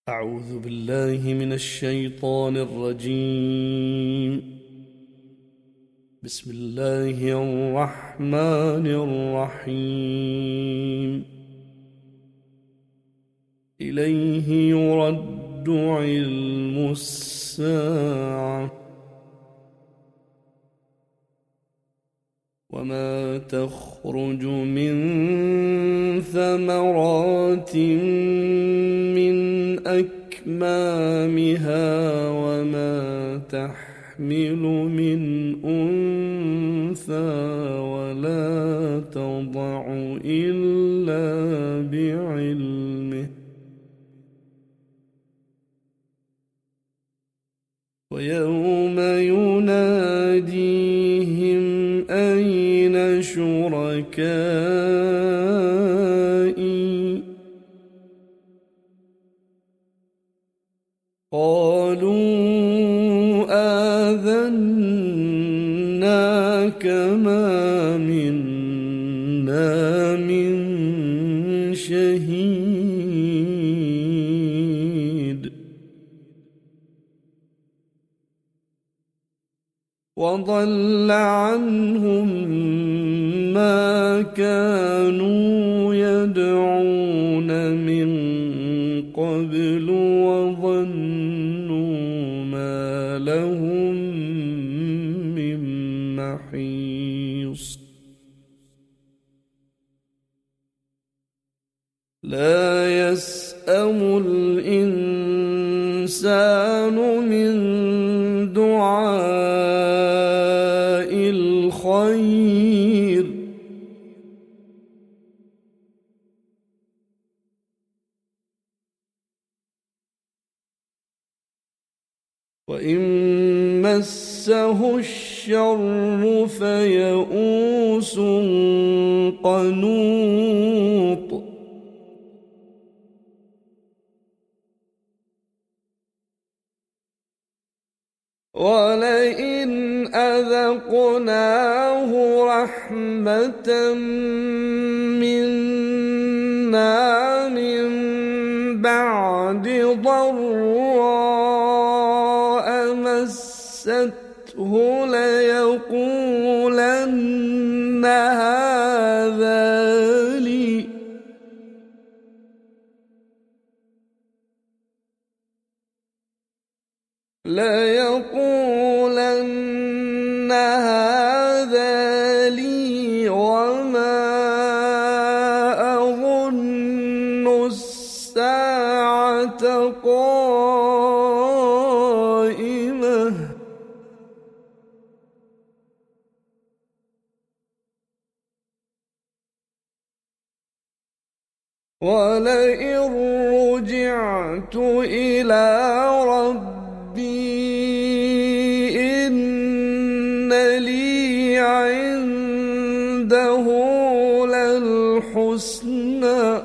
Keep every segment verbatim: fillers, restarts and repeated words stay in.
أعوذ بالله من الشيطان الرجيم. بسم الله الرحمن الرحيم. إليه يرد علم الساعة وما تخرج من ثمرات من أكمامها وما تحمل من أنثى ولا تضع إلا بعلمه ويوم يناديهم أين شركائي قالوا آذناك ما منا من شهيد وضل عنهم ما كانوا يدعون من قبل وظنوا ما لهم من محيص لا يسأم الإنسان من دعاء الخير وإن مسه الشر فيئوس قنوط ولئن أذقناه رحمة منا من بعد ضراء مسته ليقولن هذا لي ليقولن هذا لي وما أظن الساعة قائمة ولئن رجعت إلى ربي إن لي عنده للحسنى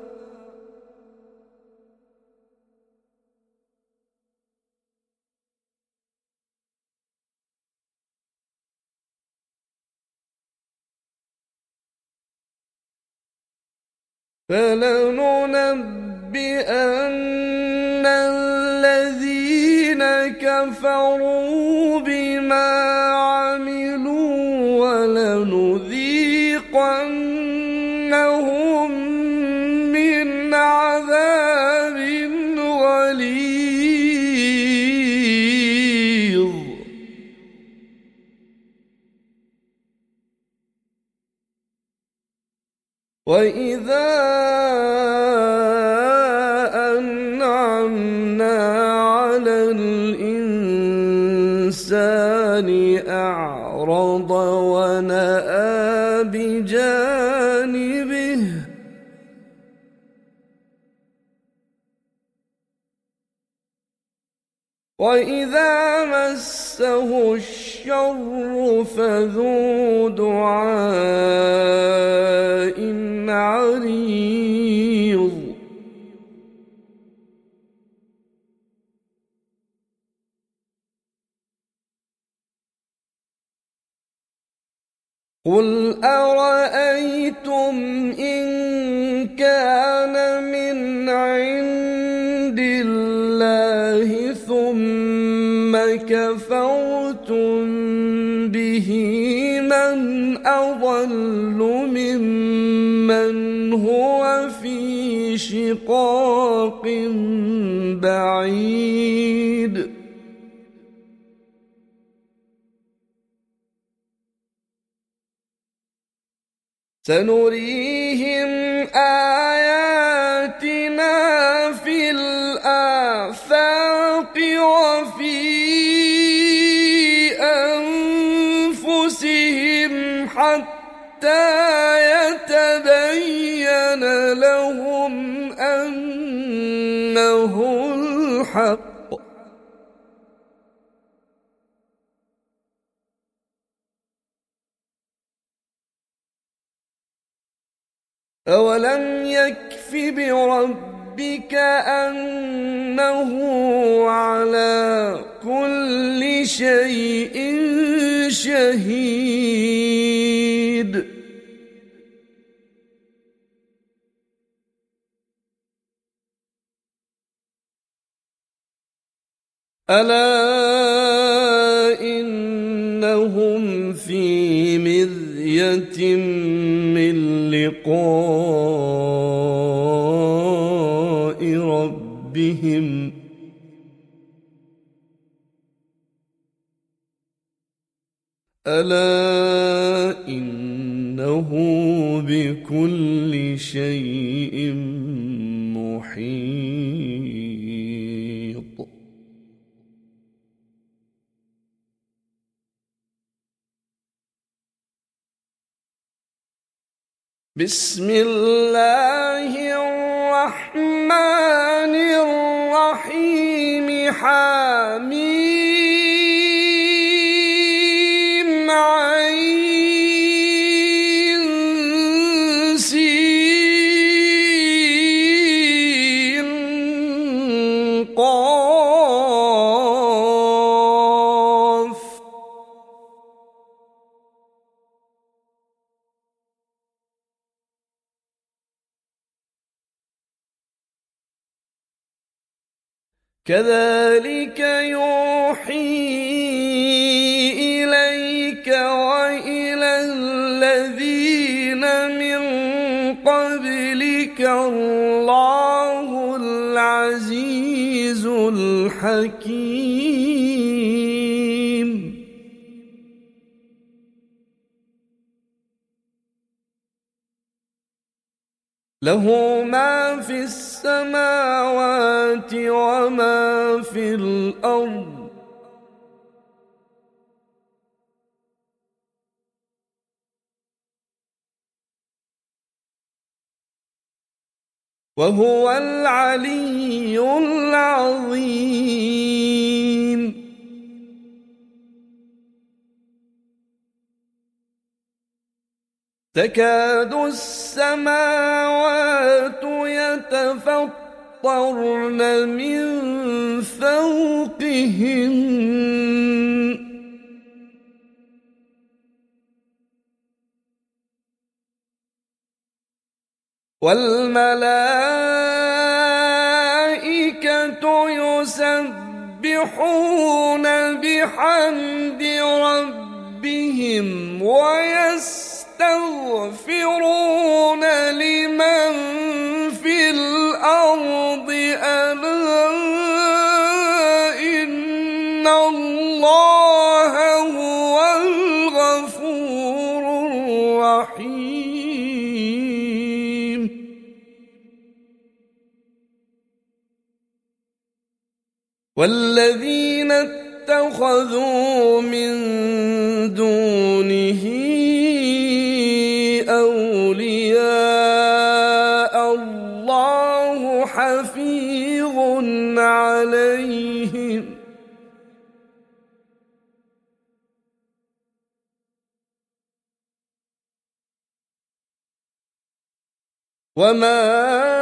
فلننبئن الذين كفروا بما عملوا ولنذيقنهم من عذاب غليظ وإذا أنعمنا على الإنسان أعرض ونأى بجانبه وإذا مسه الشر فذو دعاء عريض قل أرأيتم إن كان من عند الله كفرتم به من أضل ممن هو في شقاق بعيد سنريهم آياتنا في الآفاق وفي أنفسهم حتى يتبين لهم أنه الحق أولم يكف بربك أنه على كل شيء شهيد ألا إنهم في مرية من لقاء ربهم ألا إنه بكل شيء محيط بسم الله الرحمن الرحيم حميم عين سين قاف كذلك يوحي إليك وإلى الذين من قبلك الله العزيز الحكيم له ما في السماوات وما في الأرض وهو العلي العظيم تكاد السماوات يتفطرن من فوقهن والملائكة يسبحون بحمد ربهم ويستغفرون لمن في الأرض ألا إن الله هو الغفور الرحيم والذين اتخذوا من دونه أولياء الله حفيظ عليهم وما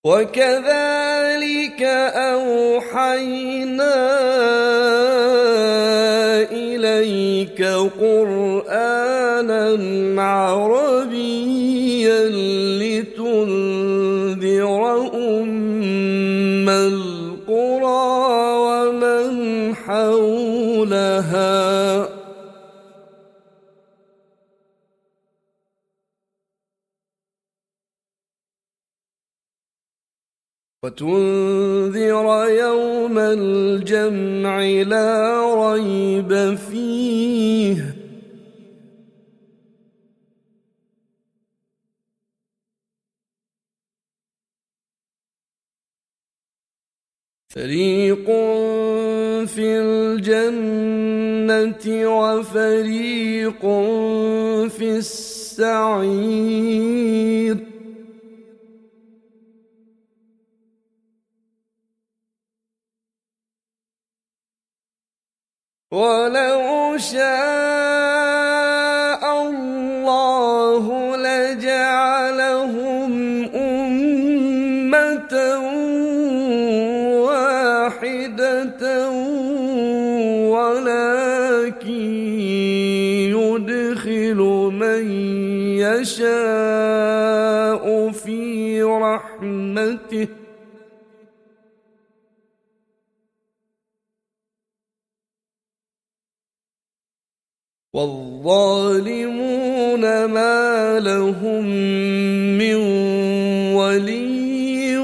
وكذلك أوحينا إليك قرآنا عربيا لتنذر أم القرى ومن حولها وتنذر يوم الجمع لا ريب فيه فريق في الجنة وفريق في السعير ولو شاء الله لجعلهم أمة واحدة ولكن يدخل من يشاء في رحمته والظالمون ما لهم من ولي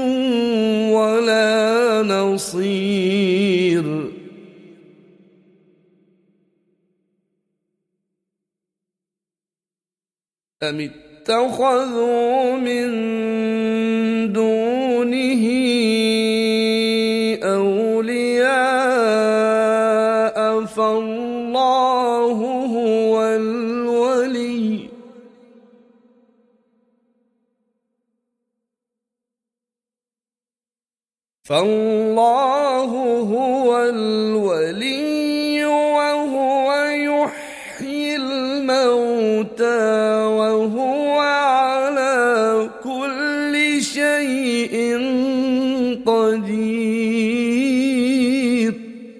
ولا نصير أم اتخذوا من دونه أولياء فالله هو الولي فالله هو الولي وهو يحيي الموتى وهو على كل شيء قدير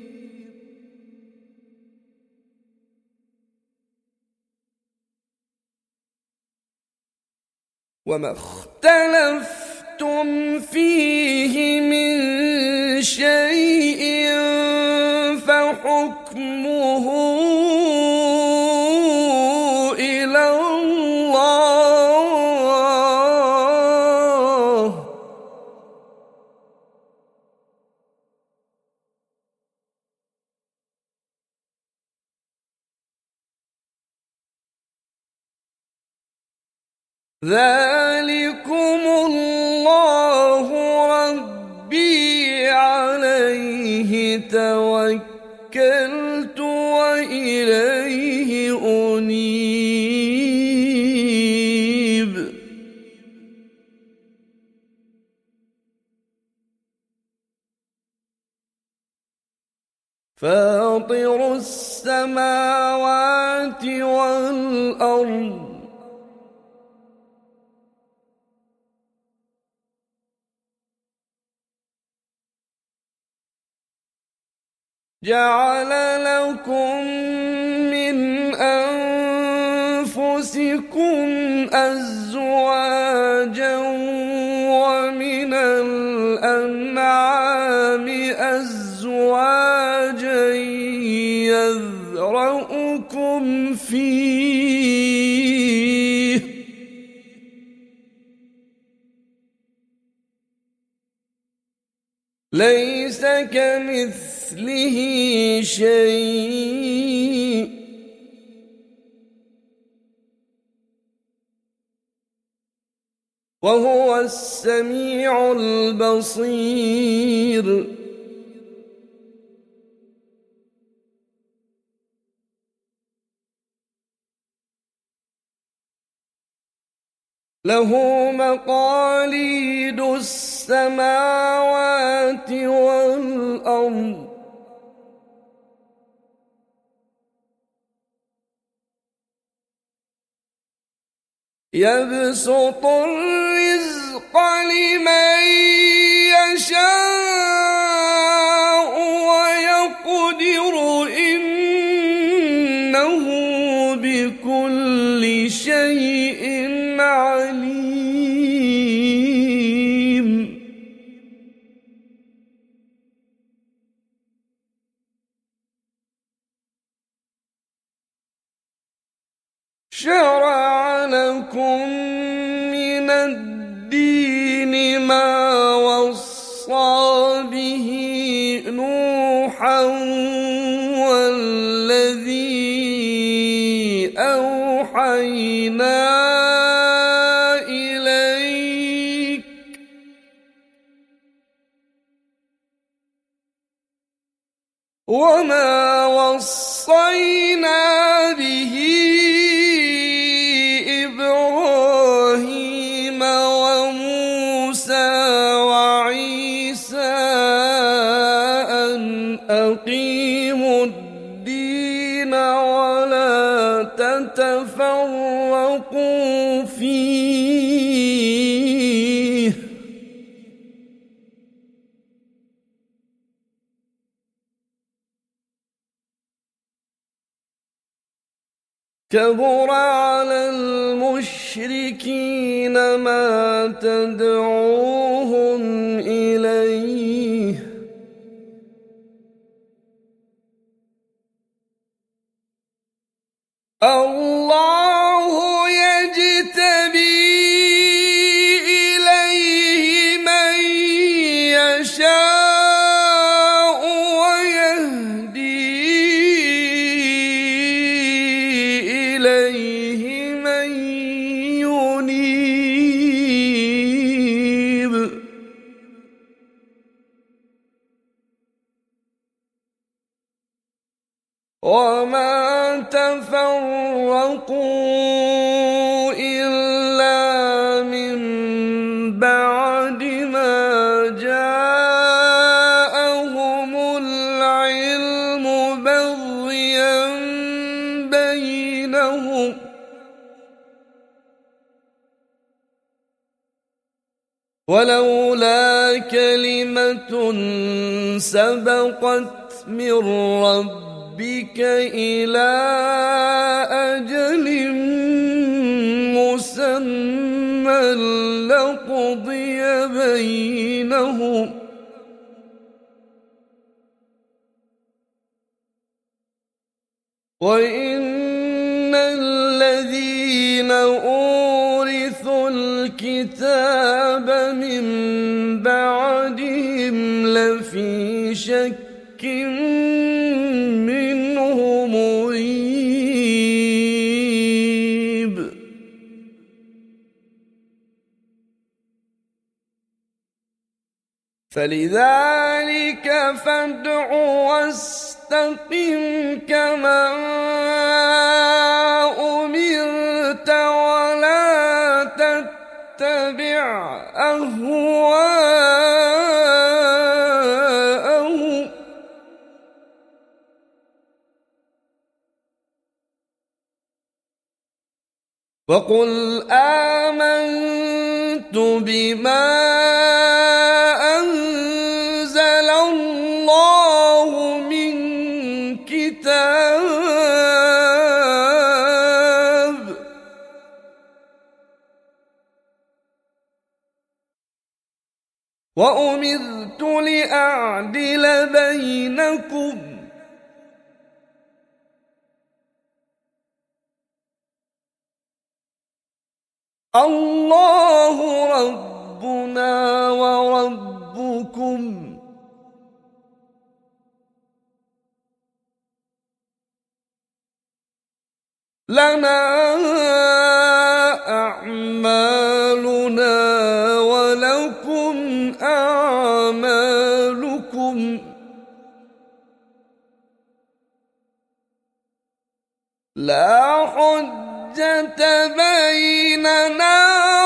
وما اختلفتم فيه من شيء فحكمه إلى الله ذلكم الله ربي عليه توكلت وإليه أنيب فاطر السماوات والأرض جعل لكم من أنفسكم أزواجا ومن الأنعام أزواجا يذرأكم فيه ليس كمثله شيء وهو السميع البصير له مقاليد السماوات والأرض يبسط الرزق الرزق لمن يشاء ويقدر إنه بكل شيء عليم. شرع لكم من الدين ما وصى به نوحا والذي أوحينا إليك وما وصينا به إبراهيم وموسى وعيسى أن أقيموا الدين ولا تتفرقوا فيه كبر على المشركين ما تدعوهم إليه الله يجتبي إليه من يشاء ويهدي إليه من ينيب وما تفرقوا إلا من بعد ما جاءهم العلم بغيا بينهم ولولا كلمة سبقت من ربك بك إلى أجل مسمى لقضي بينهم وإن الذين أورثوا الكتاب من بعدهم لفي شك منه مريب فلذلك فادع واستقم كما أمرت ولا تتبع أهواءهم وقل آمنت بما أنزل الله من كتاب وأمرت لأعدل بينكم الله ربنا وربكم لنا أعمالنا ولكم أعمالكم لا حجة بيننا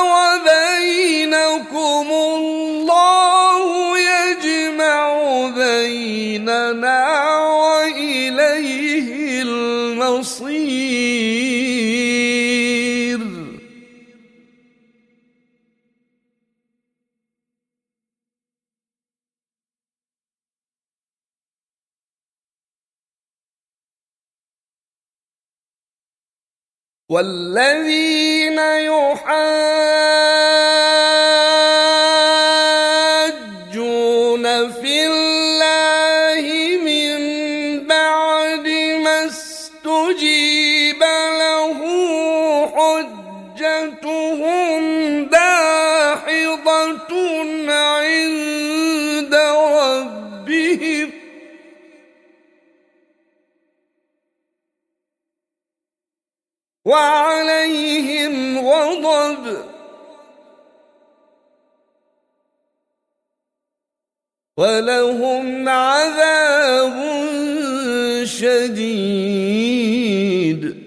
وبينكم الله يجمع بيننا وإليه المصير والذين يحاجون في الله من بعد ما استجيب له حجتهم داحضة عند ربهم وعليهم غضب ولهم عذاب شديد.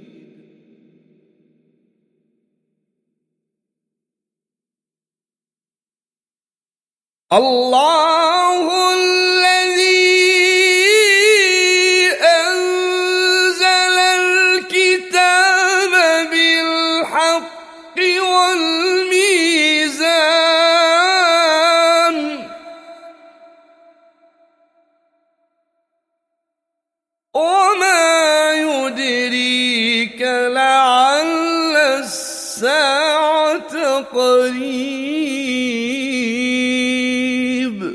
الله الذي أنزل الكتاب بالحق والميزان وما يدريك لعل الساعة قريب.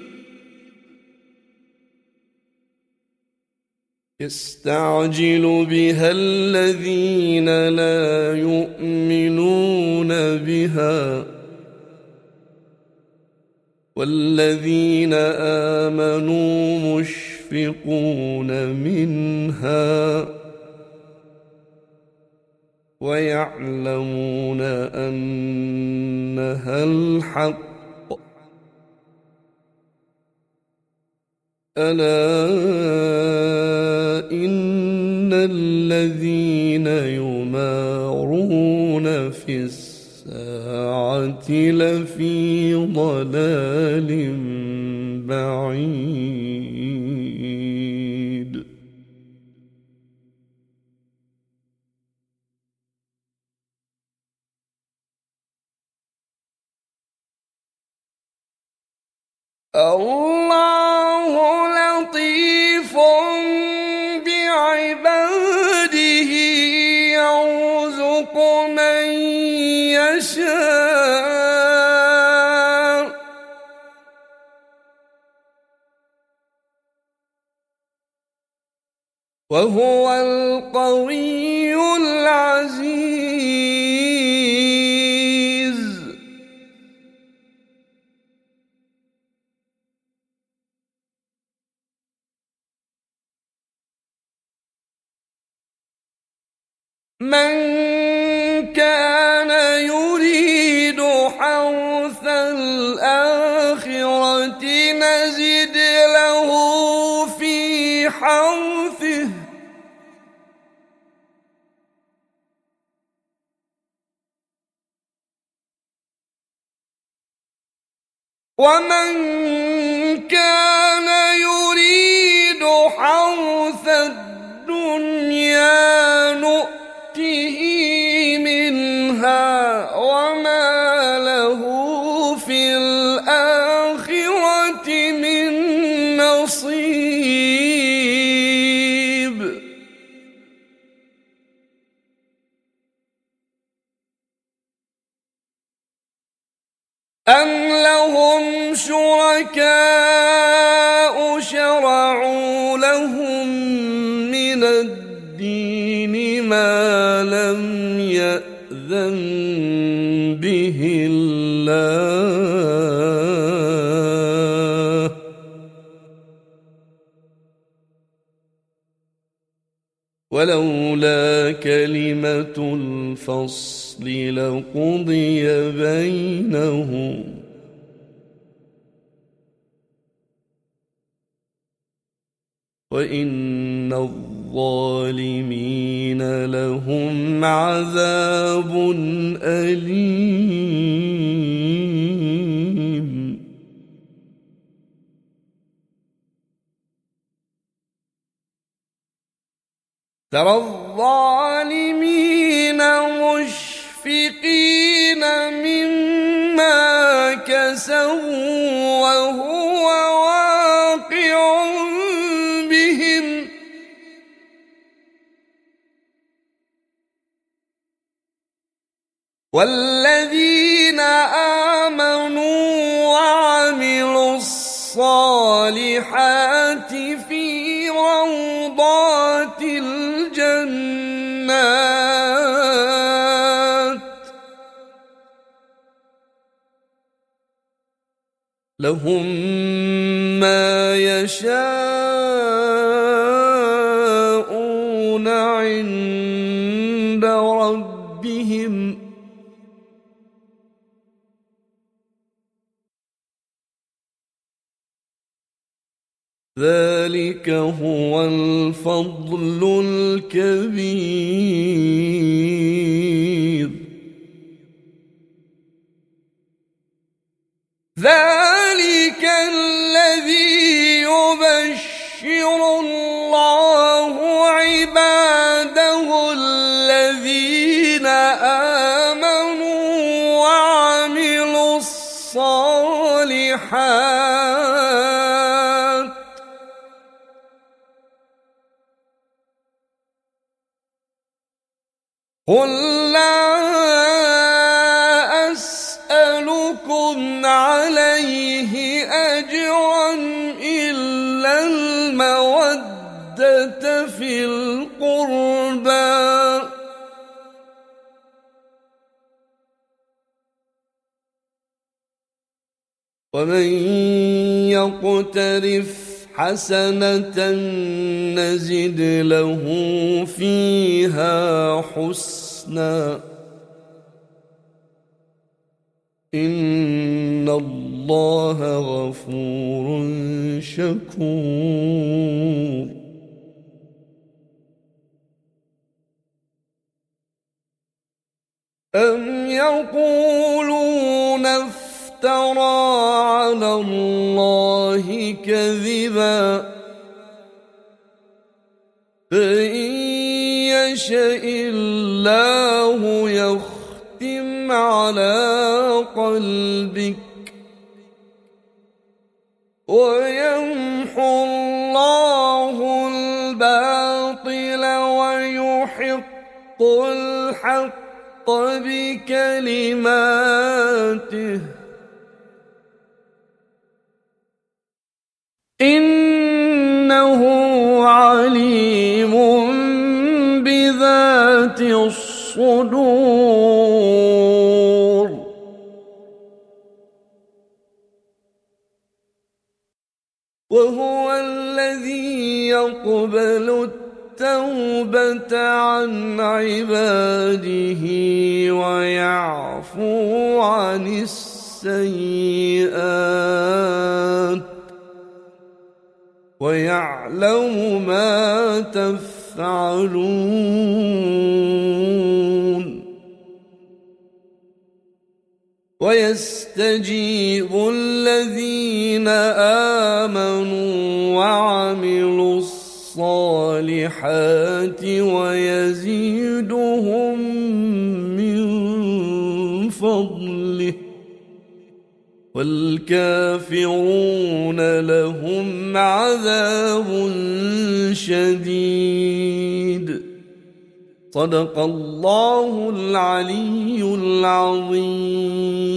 يستعجل بها الذين لا يؤمنون بها والذين آمنوا مشفقون منها ويعلمون أنها الحق. ألا إن الذين يمارون في الساعة لفي ضلال بعيد. الله لطيف بعباده يرزق من يشاء وهو القوي العزيز. من كان يريد حرث الآخرة نزد له في حرثه ومن كان يريد حرث الدنيا نؤته منها وما له في الآخرة من نصيب. أم لهم شركاء شرعوا لهم من الدين ما لم يأذن به الله ولولا كلمة الفصل لقضي بينهم وإن الظالمين لهم عذاب أليم. ترى الظالمين مشفقين مما كسبوا وهو واقع بهم والذين آمنوا وعملوا الصالحات في روضات الجنات لهم ما يشاءون عند ربهم ذلك هو الفضل الكبير ذلك الذي يبشر الله عباده الذين آمنوا وعملوا الصالحات قل لا أسألكم عليه أجرا إلا المودة في القربى ومن يقترف حسنة نزد له فيها حسنا إن الله غفور شكور أم يقولون افترى على الله كذبا فإن يشأ الله يختم على قلبك ويمحو الله الباطل ويحق الحق بكلماته إنه عليم بذات الصدور وهو الذي يقبل التوبة عن عباده ويعفو عن السيئات ويعلم ما تفعلون ويستجيب الذين آمنوا وعملوا الصالحات ويزيدهم من فضله والكافرون لهم عذاب شديد صدق الله العلي العظيم.